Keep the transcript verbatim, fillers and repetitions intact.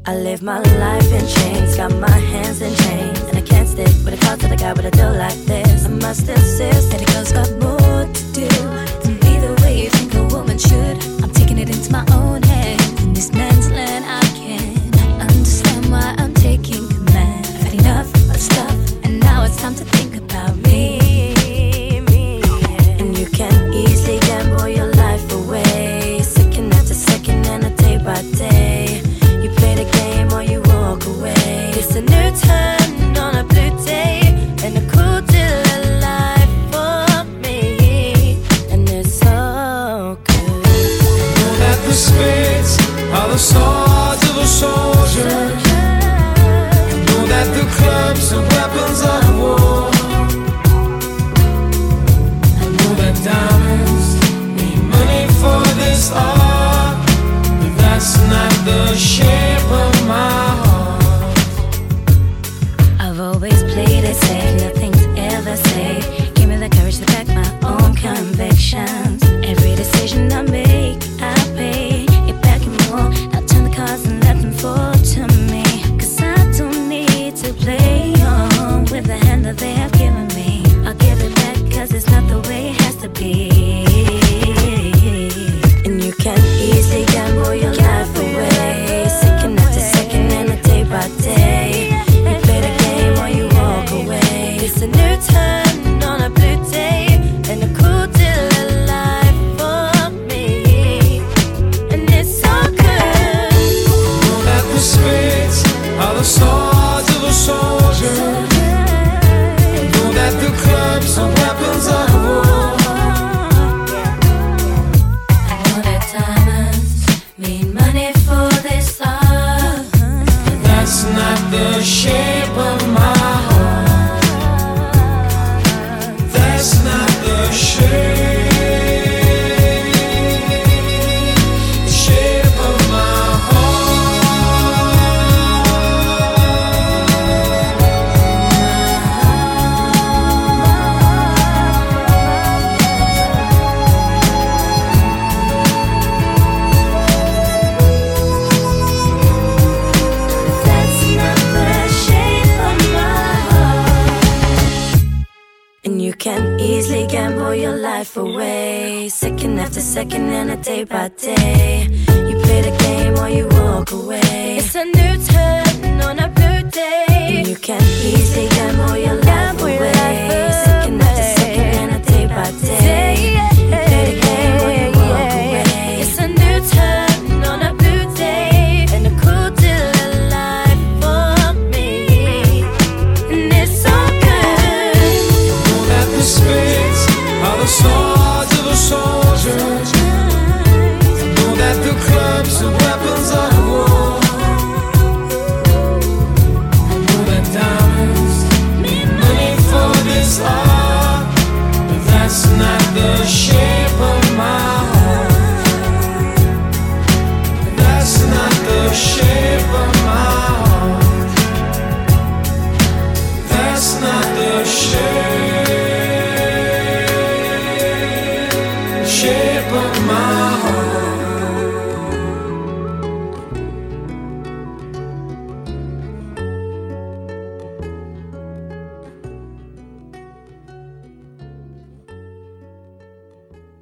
I live my life in chains, got my hands in chains, and I can't stick with a call to the guy with a deal like this. I must insist that a girl's got more to do than be the way you think a woman should. I'm taking it into my own hands. In this man's land, I can't understand why I'm taking command. I've had enough of stuff, and now it's time to think about me. me yeah. And you can easily gamble your life away, second after second and a day by day. You play the game or you walk away. It's a new turn on a blue day and a cool deal of life for me, and it's so good. I know that the spades are the swords of a soldier. I know that the clubs are weapons of war. I know that diamonds need money for this art, but that's not the shape of my heart. I've always played it safe, nothing's ever safe. Give me the courage to back my own convictions. Every decision I make, I pay it back and more. I'll turn the cards and let them fall to me, cause I don't need to play on with the hand that they have given me. I'll give it back cause it's not the way it has to be. And you can easily gamble your life away, second after second and a day by day. You play the game or you walk away. It's a new turn on a blue day and a cool deal of life for me, and it's so good. I know that the spades are the swords of a soldier. I know that the clubs are weapons of war. I know that diamonds mean money for this art, but That's not the shape of my heart. That's not the shape, the shape of my that's not the shape of my heart. And you can easily gamble your life away, second after second and a day by day. You play the game or you walk away. It's a new turn on a blue day. And you can easily gamble your life away, second after second and a day by day. You play the game or you walk away. It's a new turn on a blue day and a cool deal of life for me, and it's so good. I know that the spades are the swords of a soldier. I know that the clubs are weapons of war. I know that diamonds need money for this art, but that's not the shape of my heart. That's not the shape of my heart. That's not the shape, shape of